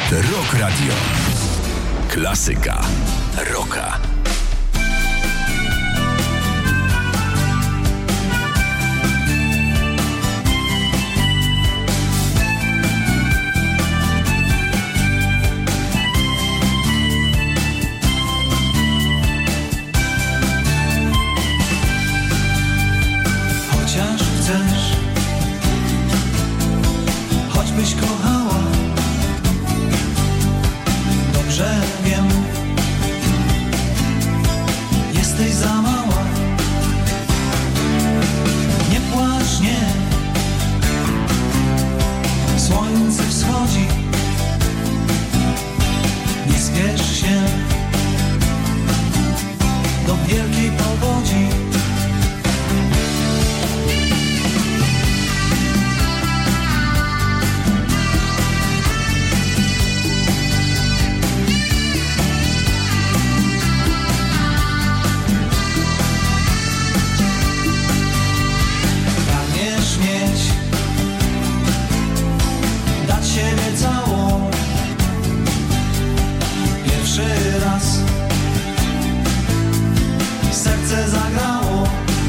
Rock Radio. Klasyka rocka. Chociaż chcesz, choćbyś kochała, dobrze wiem, jesteś za mała. Nie płacz, nie, słońce wschodzi, nie spiesz się do wielkiej powodzi. Siebie całą, pierwszy raz serce zagrało.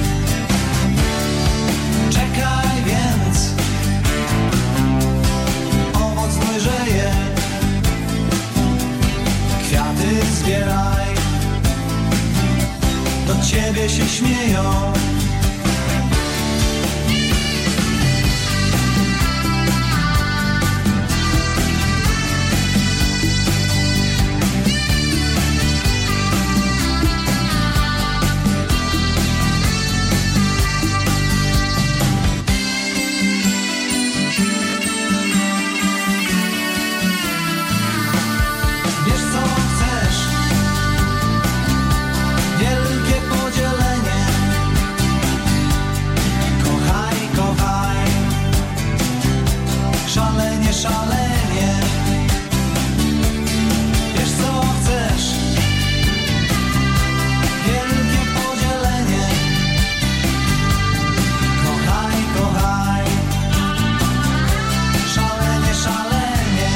Czekaj więc, owoc dojrzeje, kwiaty zbieraj, do ciebie się śmieją. Szalenie, wiesz co chcesz, wielkie podzielenie. Kochaj, kochaj, szalenie, szalenie.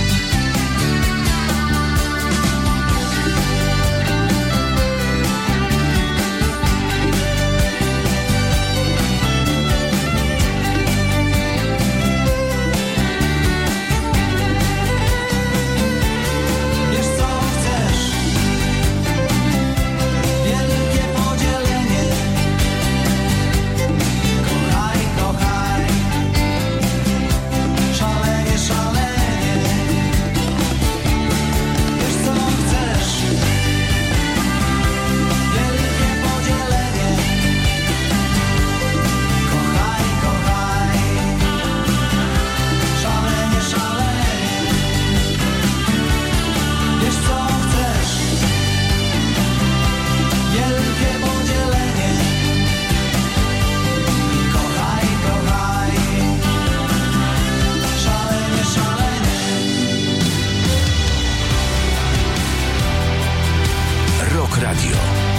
Radio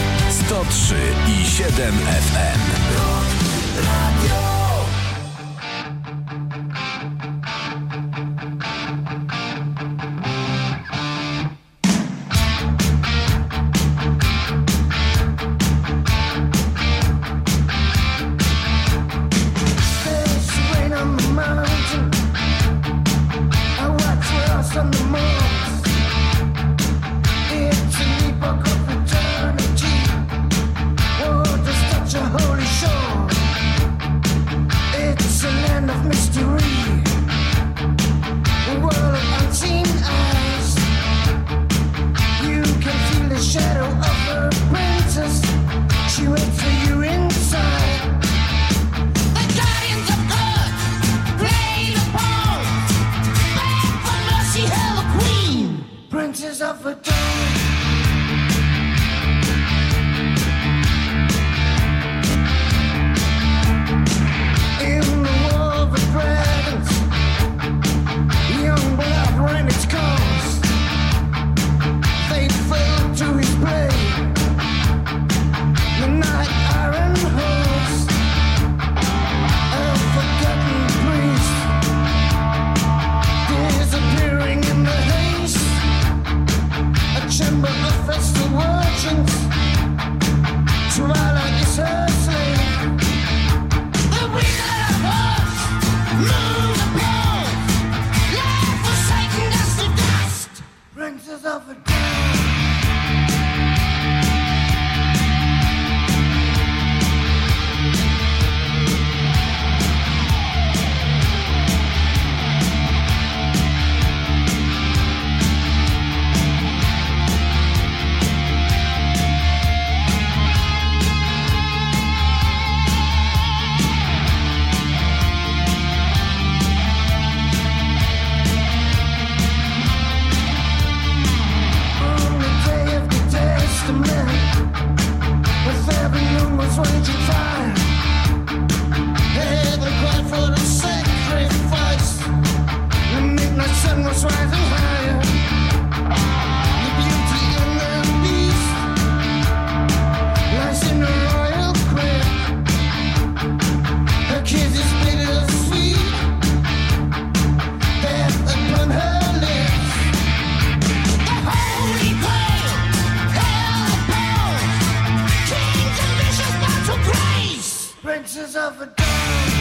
103,7 FM. Radio. Holy show. Princes of the dawn.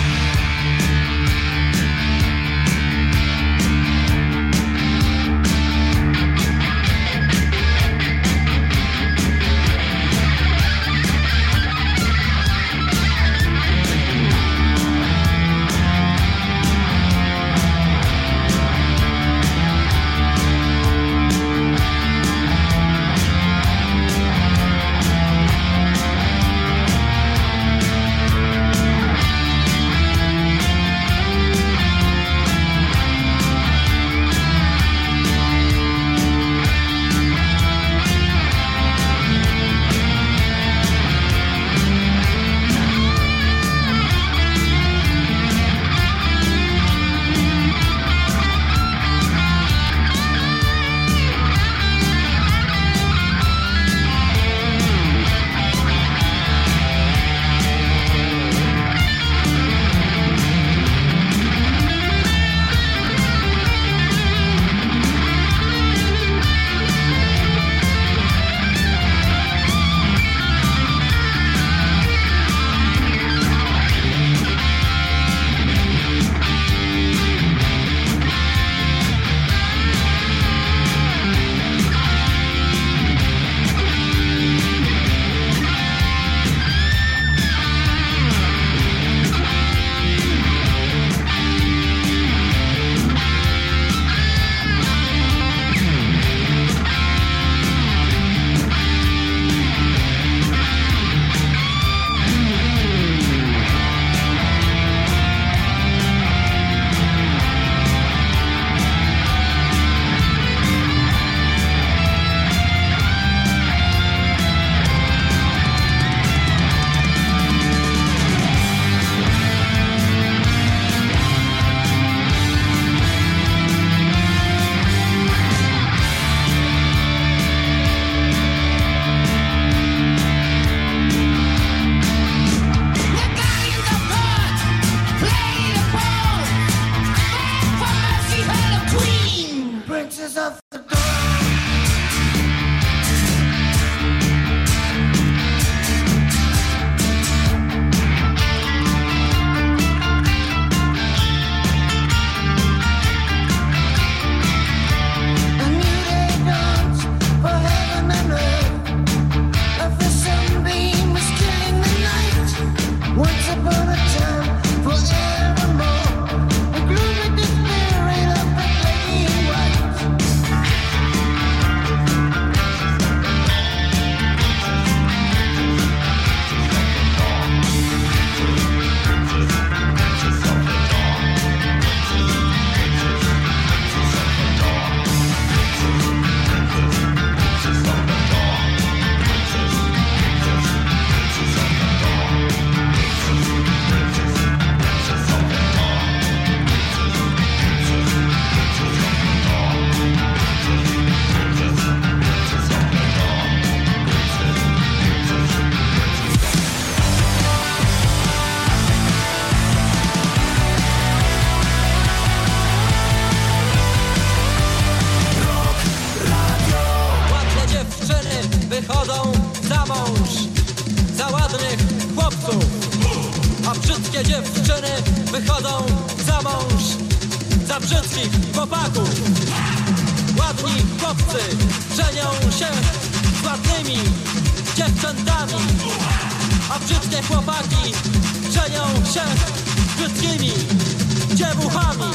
wychodzą za mąż za ładnych chłopców, a brzydkie dziewczyny wychodzą za mąż za brzydkich chłopaków. Ładni chłopcy żenią się z ładnymi dziewczętami, a brzydkie chłopaki żenią się z brzydkimi dziewuchami.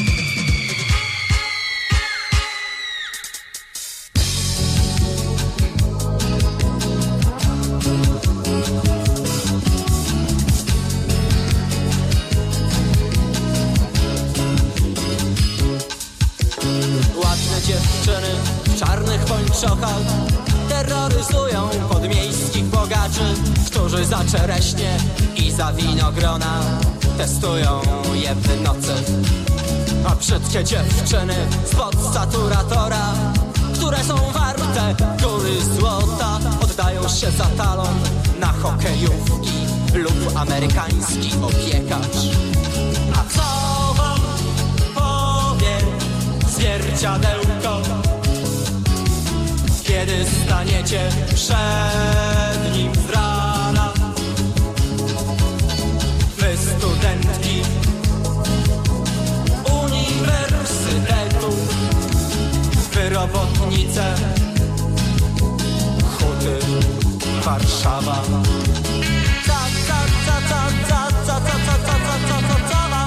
Dziewczyny w czarnych pończochach terroryzują podmiejskich bogaczy, którzy za czereśnie i za winogrona testują je w nocy. A brzydkie dziewczyny spod saturatora, które są warte góry złota, oddają się za talon na hokejówki lub amerykański opiekacz. A co wam powie zwierciadełko, kiedy staniecie przed nim z rana? robotnice, huty, Warszawa. Co wam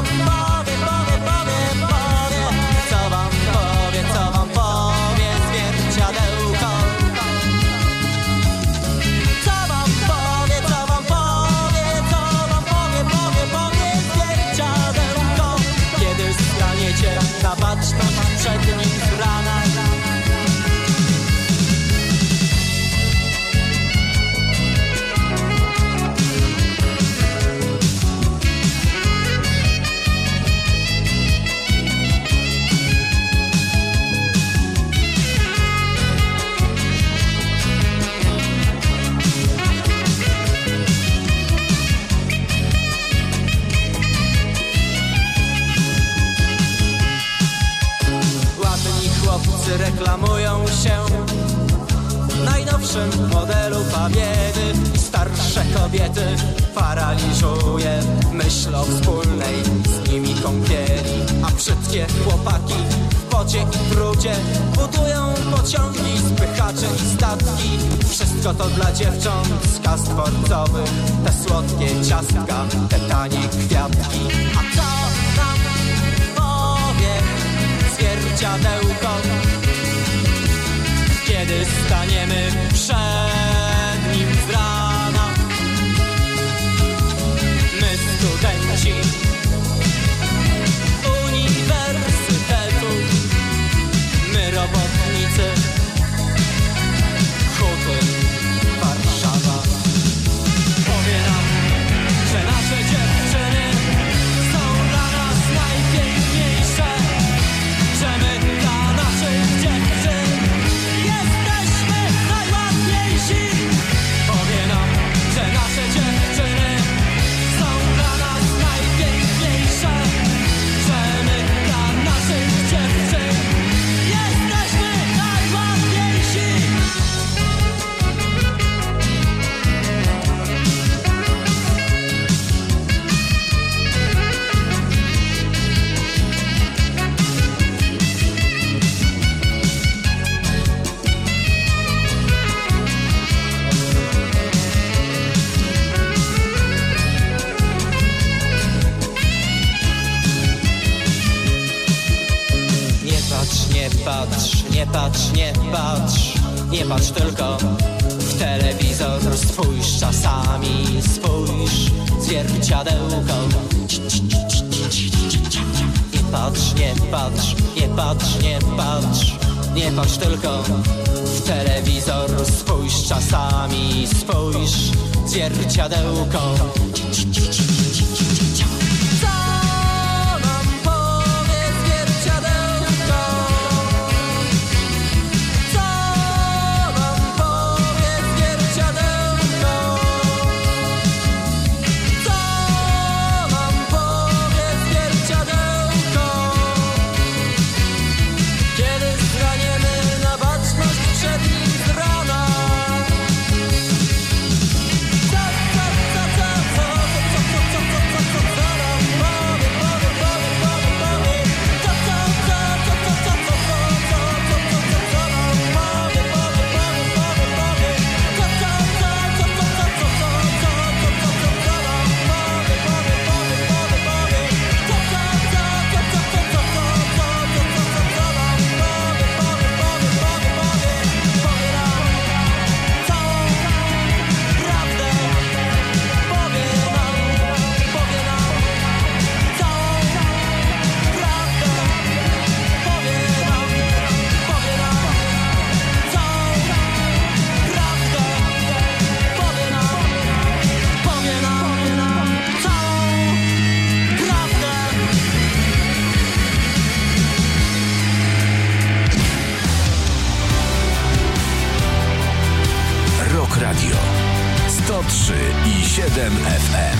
powie zwierciadełko? Co wam powie zwierciadełko? Kiedy staniecie na baczność przed nim z rana. Chłopcy reklamują się w najnowszym modelu Pabiedy. Starsze kobiety paraliżuje myśl o wspólnej z nimi kąpieli. A brzydkie chłopaki w pocie i trudzie budują pociągi, spychacze i statki. Wszystko to dla dziewcząt z kas dworcowych. Te słodkie ciastka, te tanie kwiatki. A co nam powie zwierciadełko? Kiedy staniemy przed nim z rana. My studenci uniwersytetu, my robotnicy, huty, Warszawa. Powie nam, że nasze dziewczyny są dla nas najpiękniejsze, że my dla naszych dziewczyn jesteśmy najładniejsi. Powie nam, że nasze dziewczyny są dla nas najpiękniejsze, że my dla naszych dziewczyn jesteśmy najładniejsi. Nie patrz tylko w telewizor. Spójrz czasami, spójrz zwierciadełko. Nie patrz tylko w telewizor. Spójrz czasami, spójrz zwierciadełko. Radio 103,7 FM.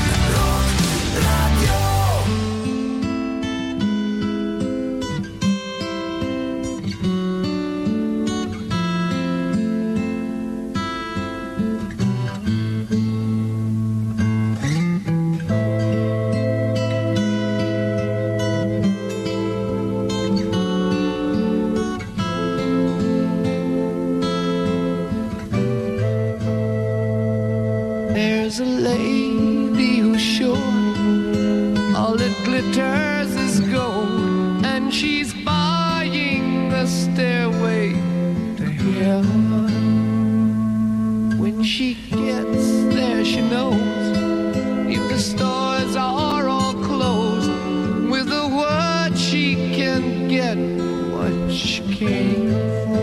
glitters as gold, and she's buying a stairway to heaven. When she gets there, she knows if the stores are all closed, with a word she can get what she came for.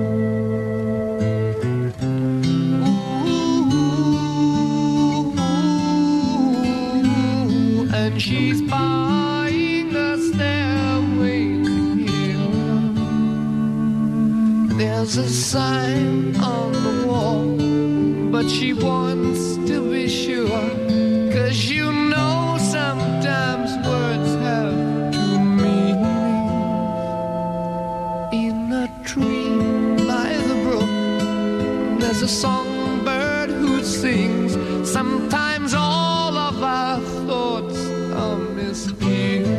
Ooh, and she's buying a stairway to heaven. There's a sign on the wall, but she wants to be sure, 'cause you know sometimes words have two meanings. In a tree by the brook, there's a songbird who sings. Sometimes all of our thoughts are misgiven.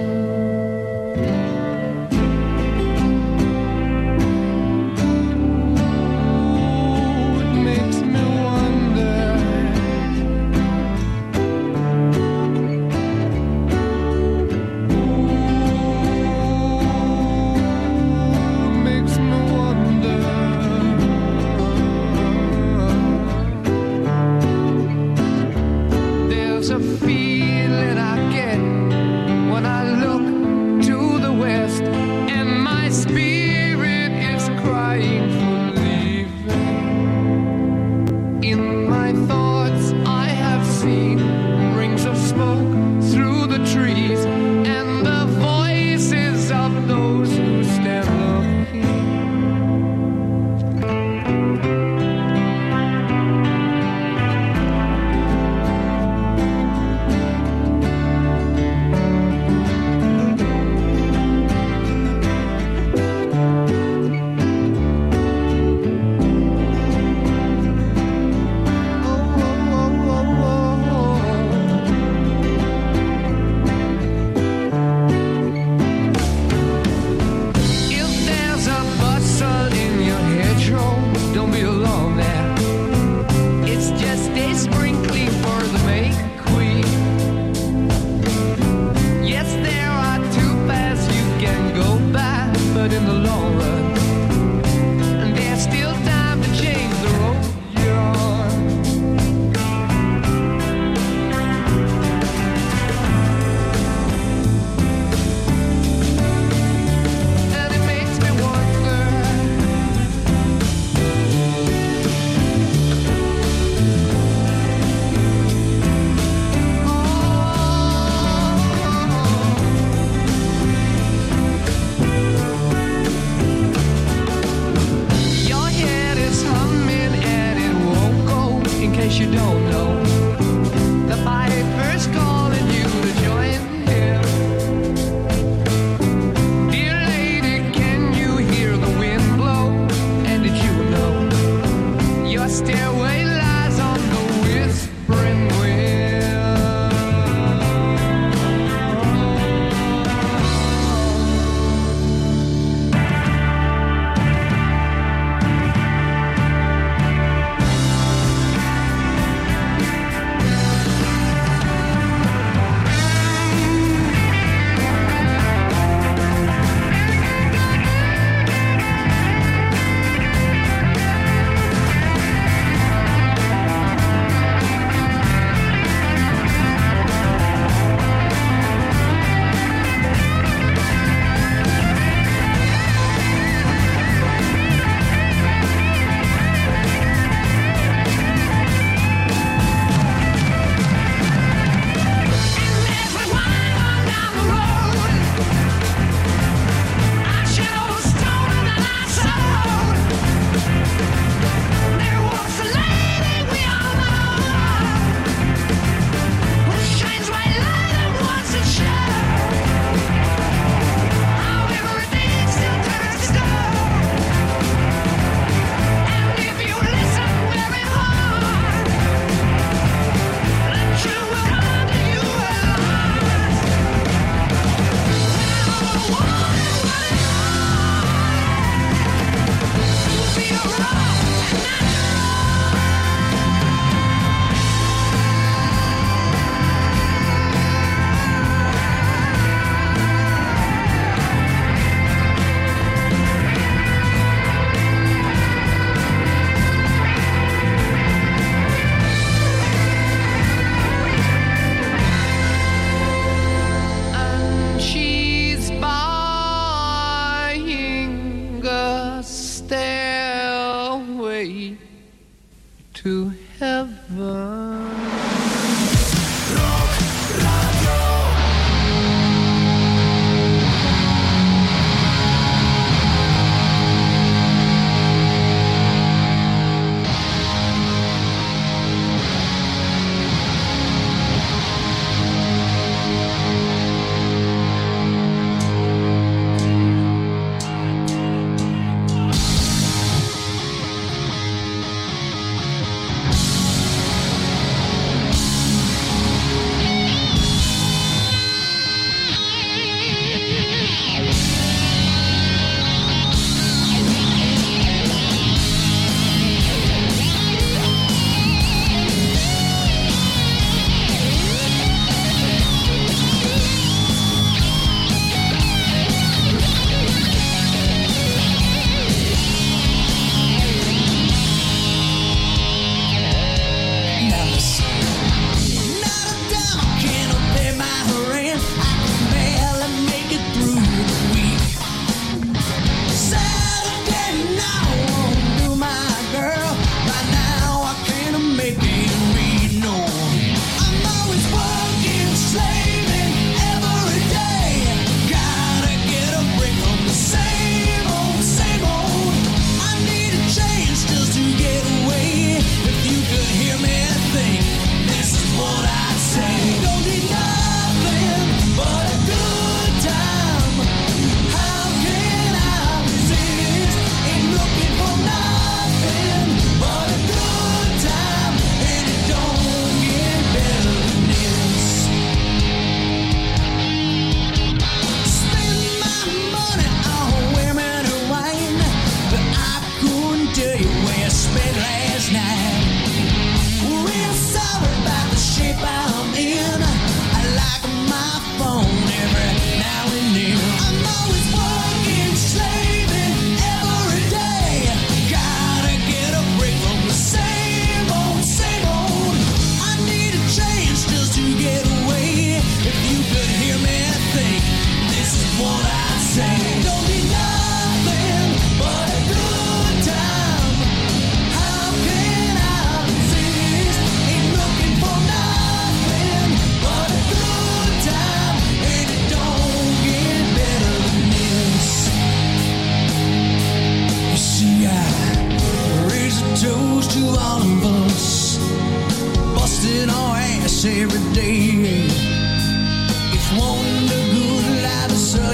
A feeling I get when I look to the west, and my spirit is crying for leaving. In my thoughts I have seen rings of smoke through the trees, and the voices of those who stand looking.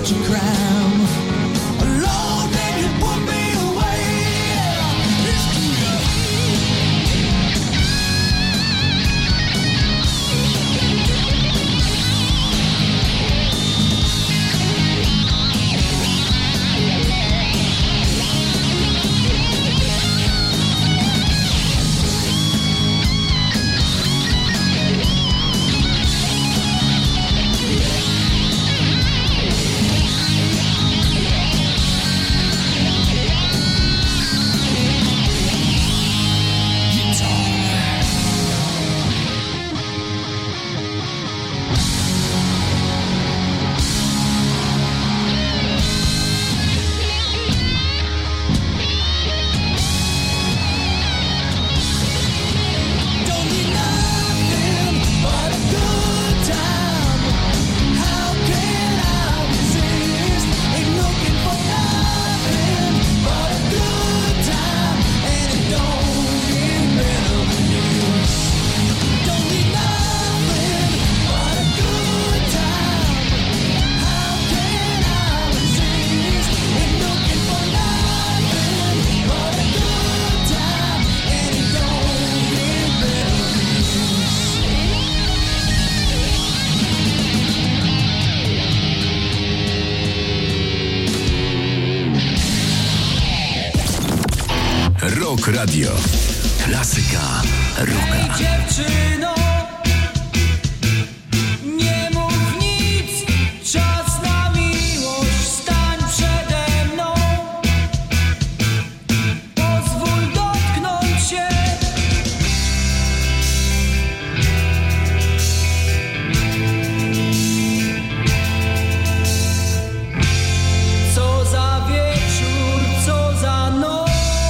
much crime. Lord, then you put me away. It's Rock Radio. Klasyka rocka. Hej dziewczyno, nie mów nic, czas na miłość, stań przede mną. Pozwól dotknąć się. Co za wieczór, co za noc.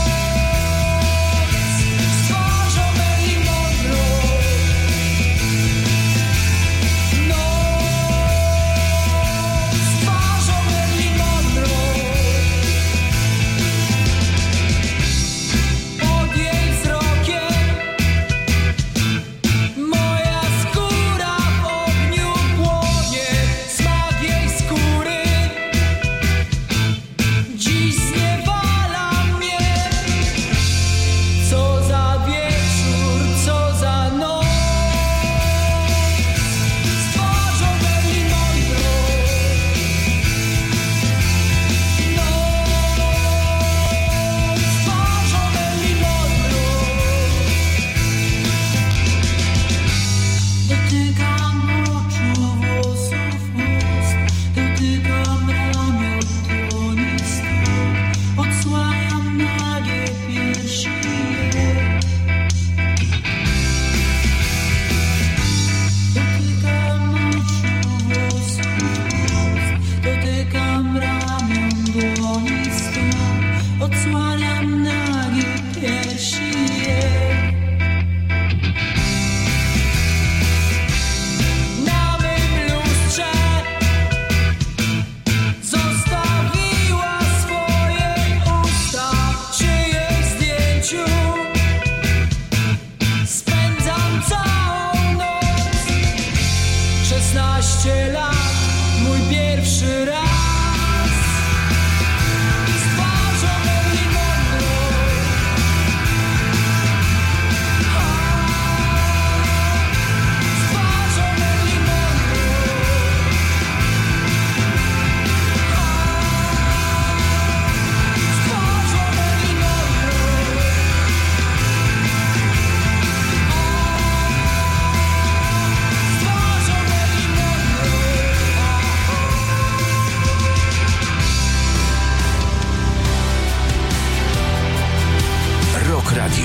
Radio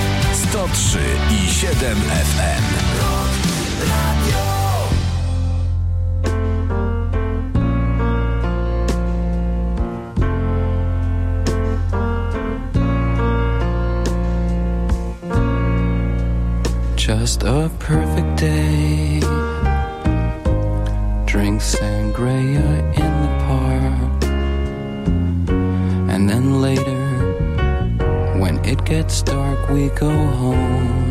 103,7 FM. Just a perfect day. Drink sangria in the park. And then later, when it gets dark, we go home.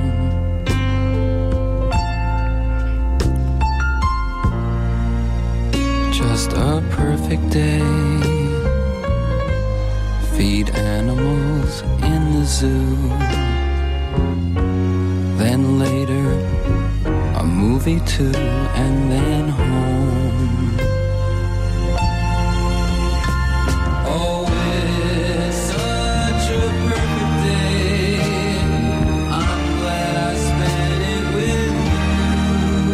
Just a perfect day. Feed animals in the zoo. Then later, a movie too, and then home. Oh, it's such a perfect day. I'm glad I spent it with you.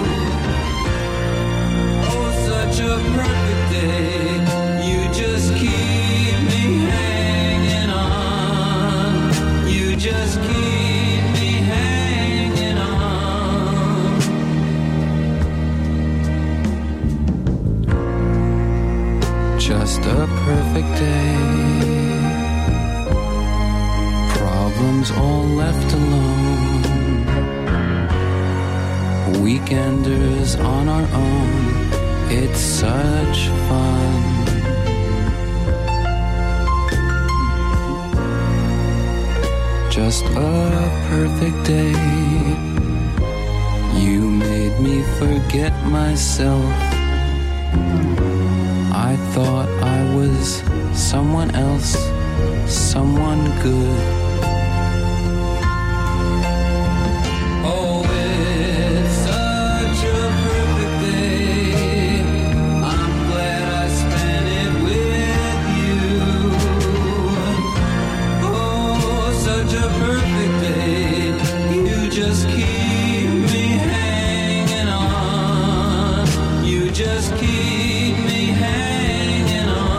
Oh, such a perfect day. You just keep me hanging on. You just keep me hanging on. Just a perfect day. Problems all left alone. Weekenders on our own. It's such fun. Just a perfect day. You made me forget myself. I thought I was someone else, someone good. Oh, it's such a perfect day. I'm glad I spent it with you. Oh, such a perfect day. You just keep me hanging on. You just keep me hanging on.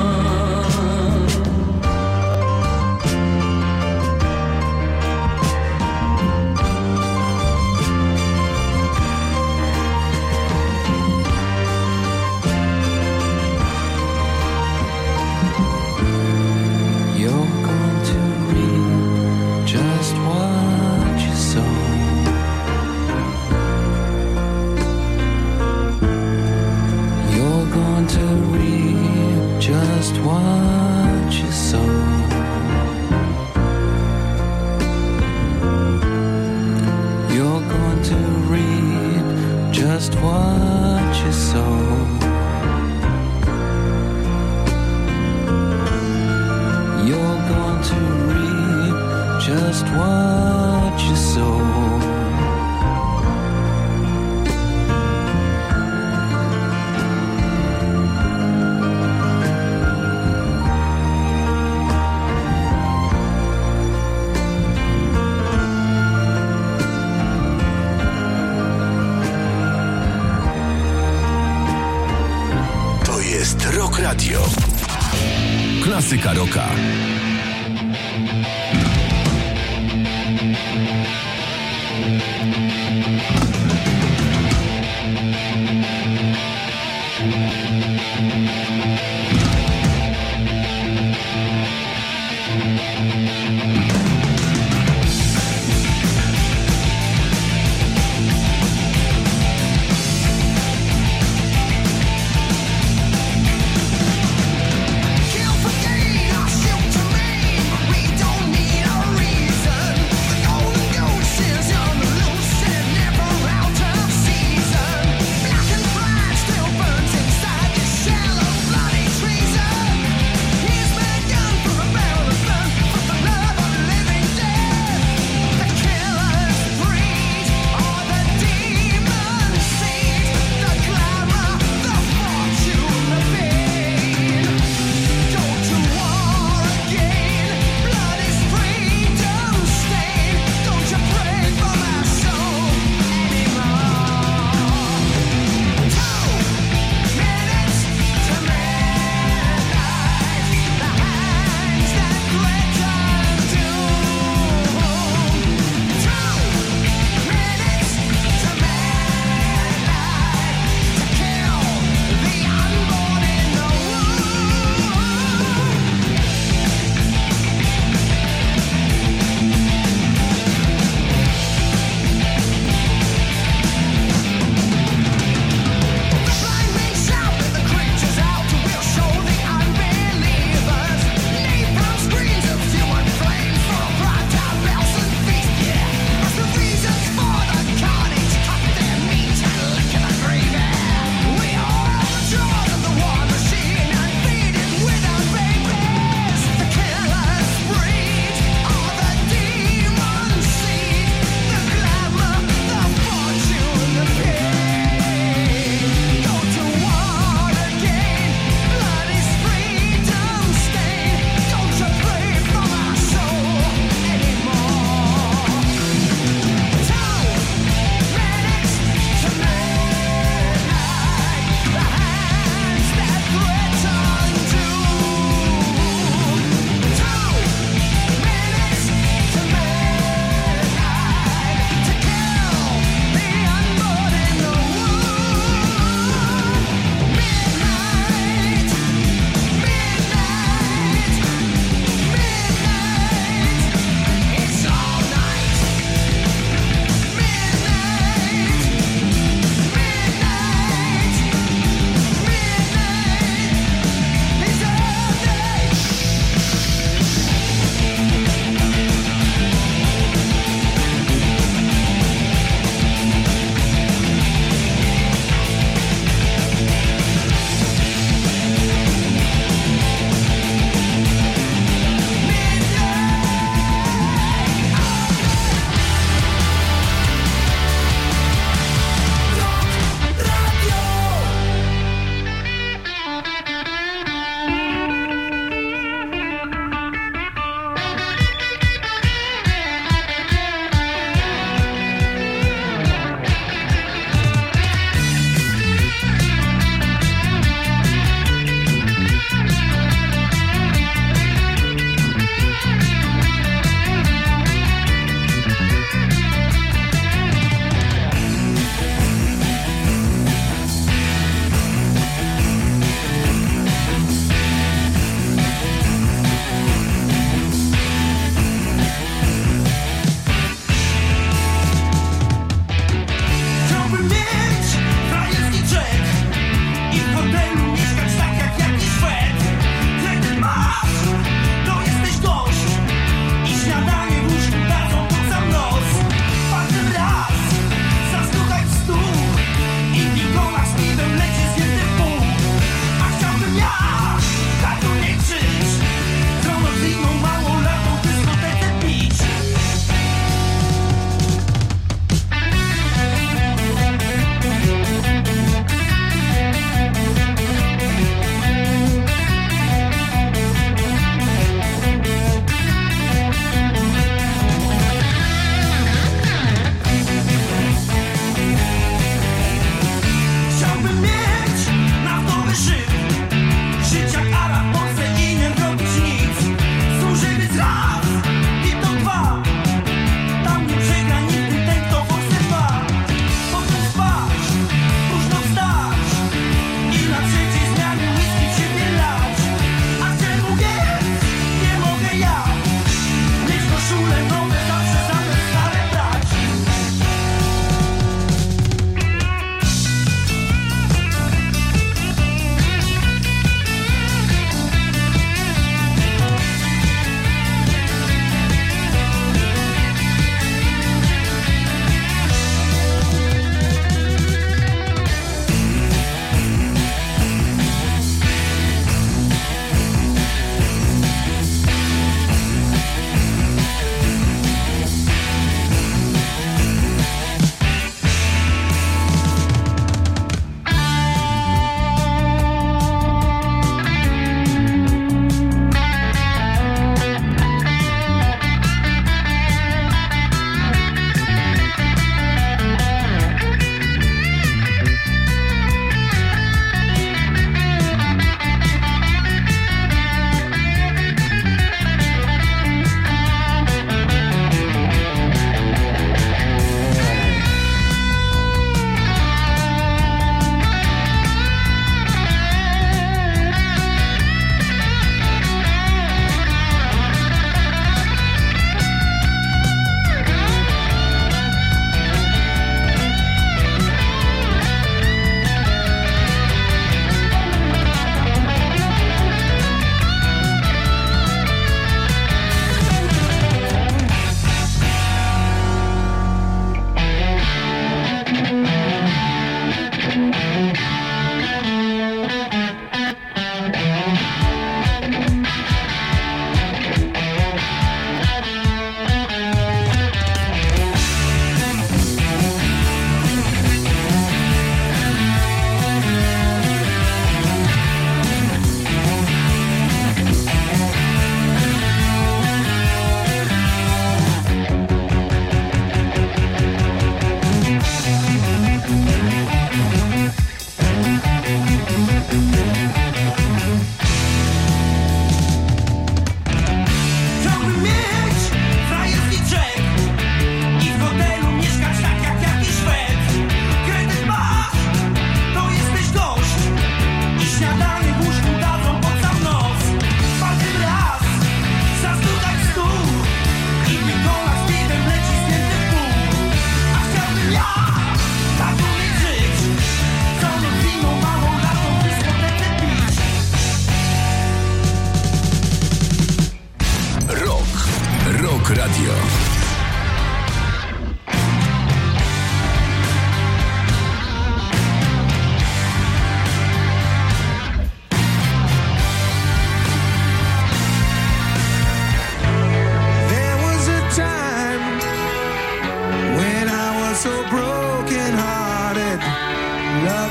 You're going to read just what you sow. You're going to reap just what you sow. You're going to reap just what you sow. You're going to reap just what you sow. To jest Rock Radio. Klasyka rocka. Kill for gain, I shoot to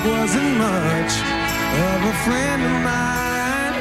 wasn't much of a friend of mine.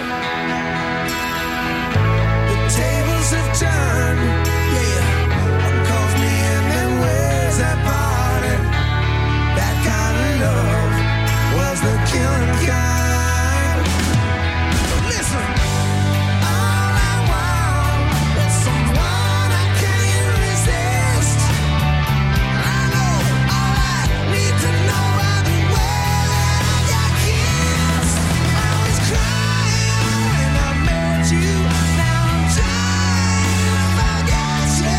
The tables have turned, yeah. One calls me in, then where's that party? That kind of love was the killing kind. So listen, all I want is someone I can't resist. I know all I need to know are the way that I got kissed. I was crying when I met you. Now I'm trying to forget you.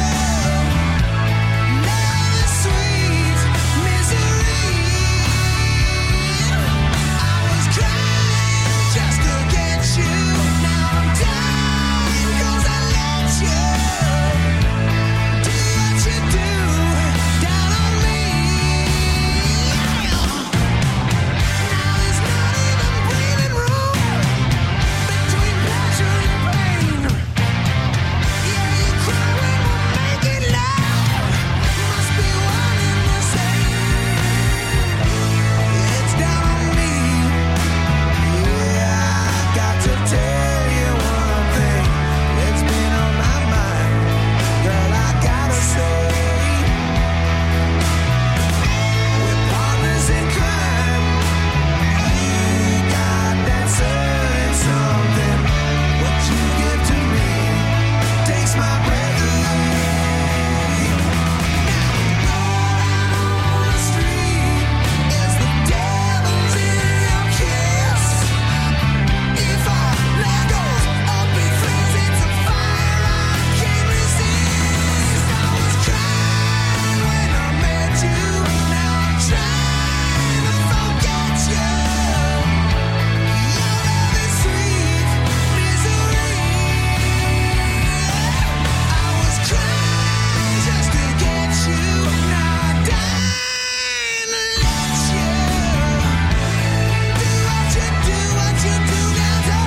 Love is sweet misery. I was crying just to get you. Now I'm dying 'cause I let you do what you do down on me. Now there's not even breathing room between pleasure and pain. Yeah, you cry when we're making love. Must be one and the same. It's down on me. Yeah, I got to tell you one thing. It's been on my mind, girl. I gotta say, we're partners in crime. You got that certain something. What you give to me takes my breath away. Now, on the street is the devil's in your kiss. If I let go of big things, it's a fire I can't resist. I was crying when I met you. Now I'm trying to forget you. Your love is sweet misery. I was crying just to get you. Now I'm dying to let you do what you do now. So,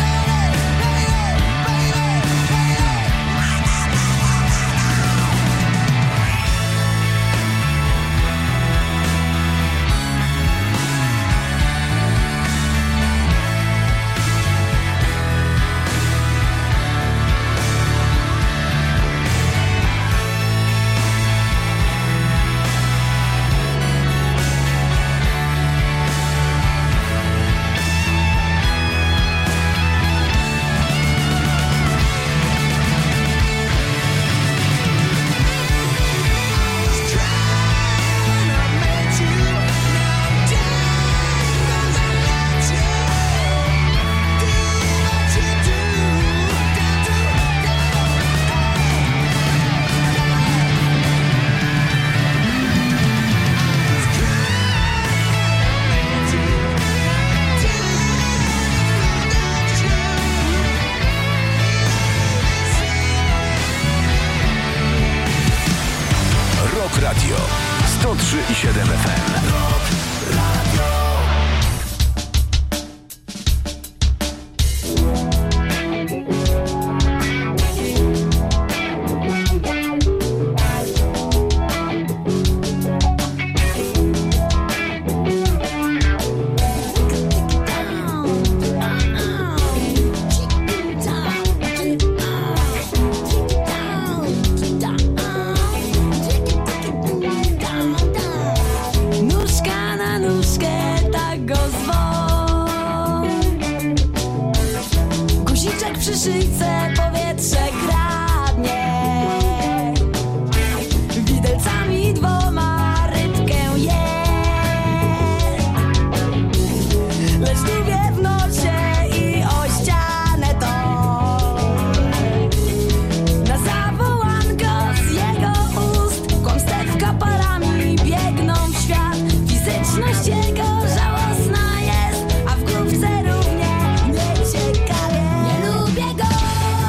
Rock Radio 103,7 FM. Nóżka na nóżkę, tak go zwą. Guziczek przy szyjce, powietrze kradnie. Widelcami dwoma rybkę je. Lecz długie w nosie i o ścianę to. Na zawołanko z jego ust kłamstewka parami biegną w świat. Fizyczność jego żałosna jest, a w główce równie nieciekawie. Nie lubię go.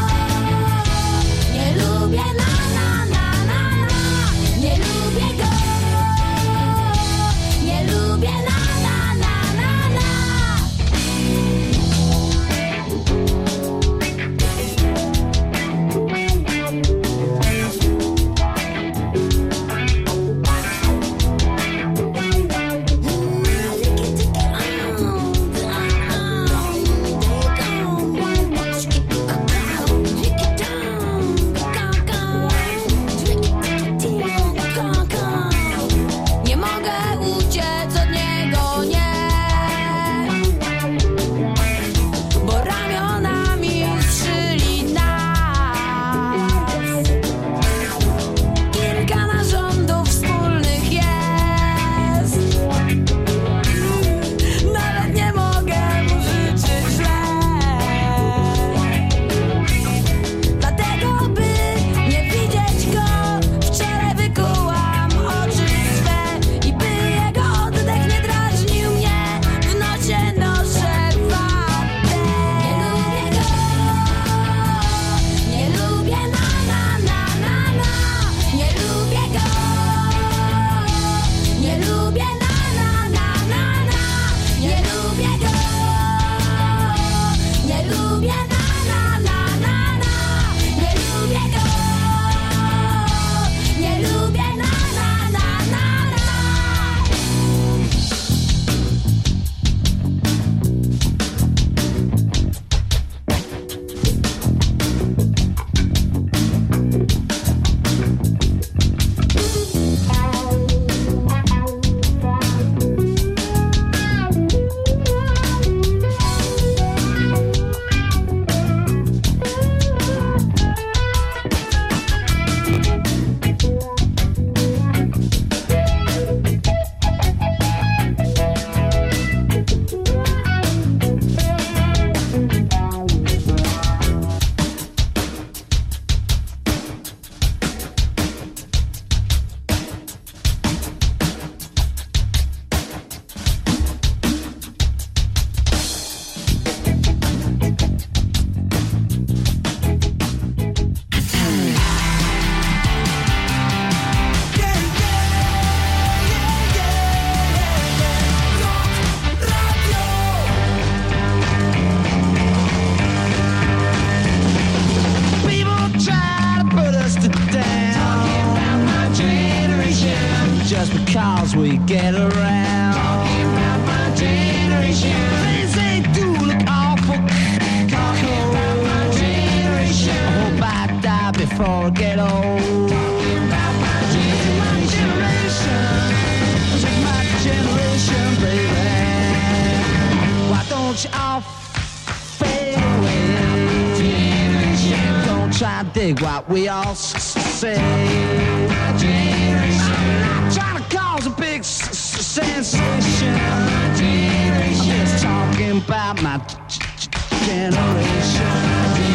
before I get old. Talking about my generation, this is my generation, baby. Why don't you all fade away? Don't try to dig what we all say. I'm not trying to cause a big sensation. I'm just talking about my generation.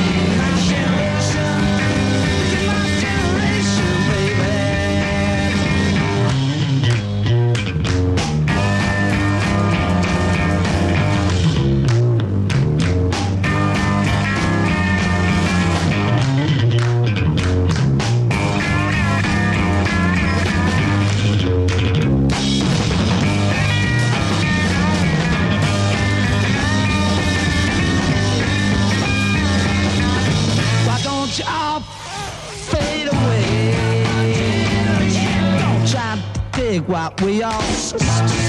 What we all say.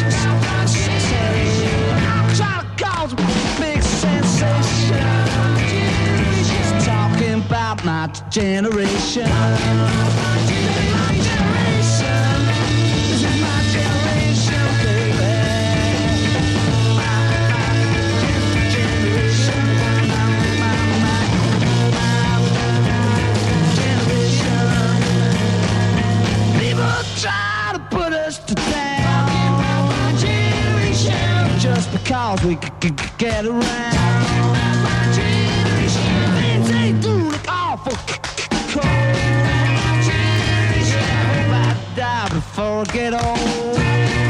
I'm trying to cause a big sensation. Just talking about my generation. My generation. This is my generation, baby. My generation. My generation. People try to put us to down just because we could get around. My generation, things ain't do look awful cold. My generation, I hope I die before I get old.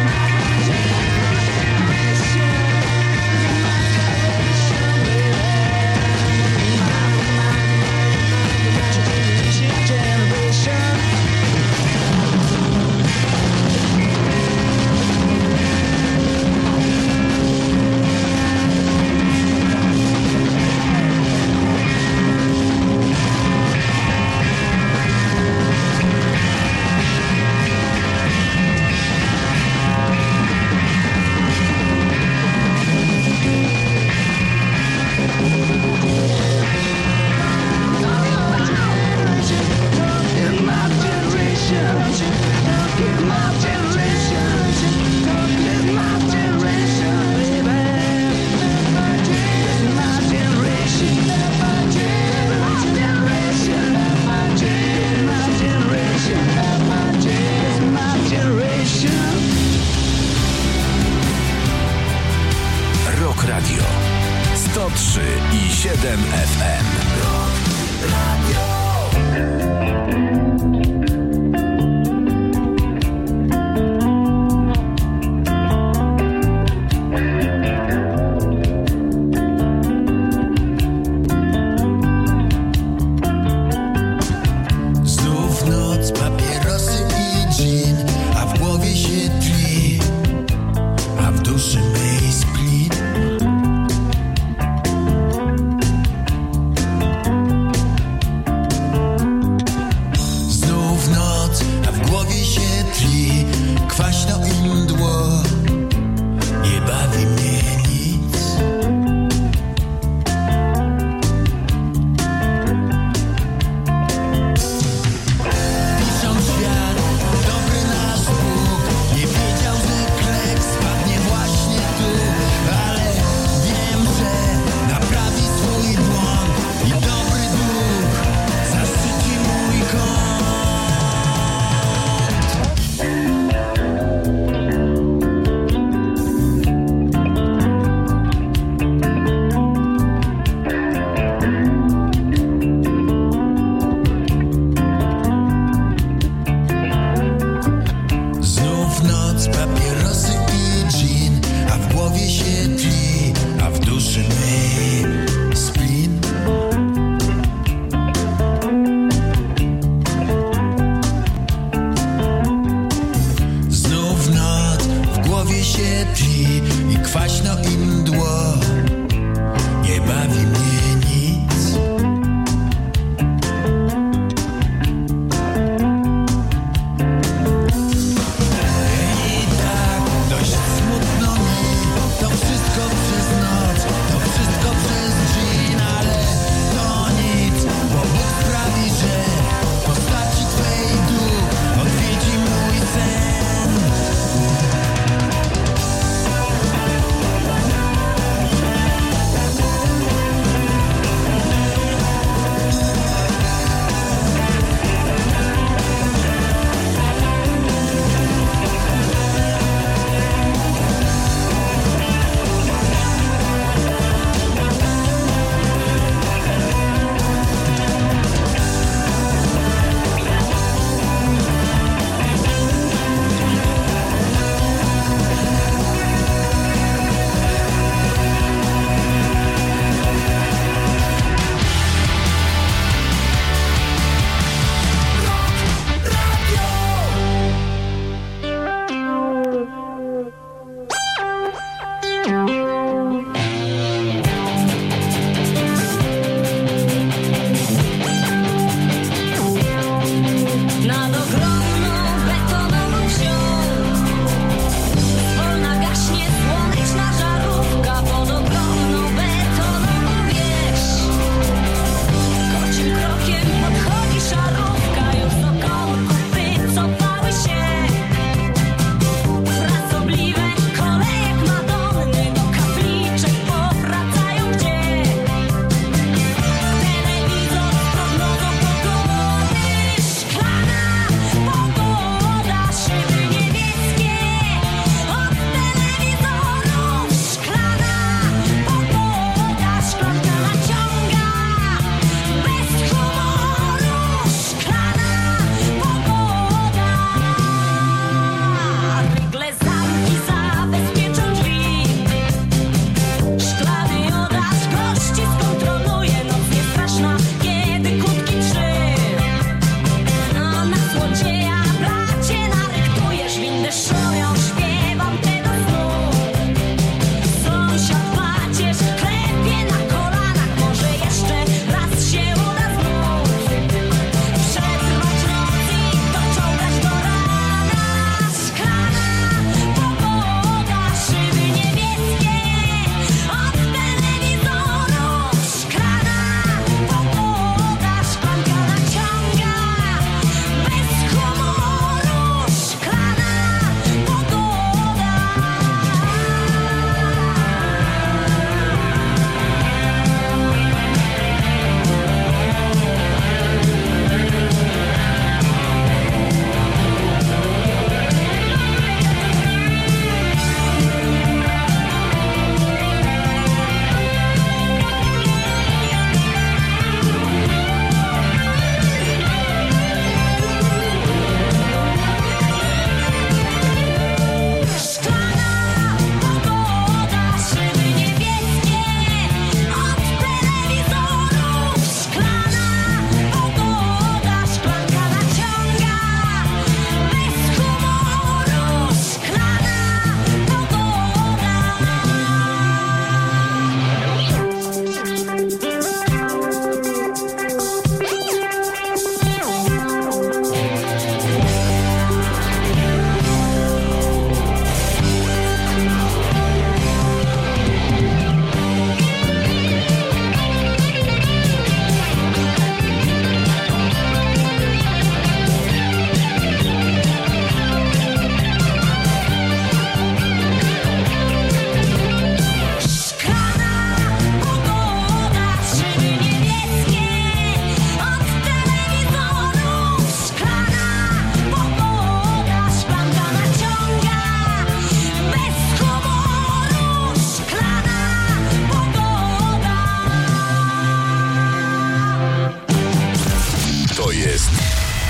Radio 103,7 FM. Znów noc, papierosy i dżin, a w głowie się tli, a w duszy mej splin. Kwaśno i mdło, nie bawi mnie nic. Piszą świat, dobry nasz Bóg nie wiedział, że klek spadnie właśnie tu. Ale wiem, że naprawi swój błąd i dobry duch zaszczyci mój kąt. Papierosy i dżin, a w głowie się tli, a w duszy mej splin. Znów noc, w głowie się tli i kwaśno i mdło, nie bawi mnie nic. Dość smutno mi, to wszystko przez noc, to wszystko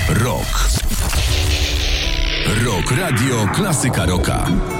Rock. Rock Radio Klasyka Rocka.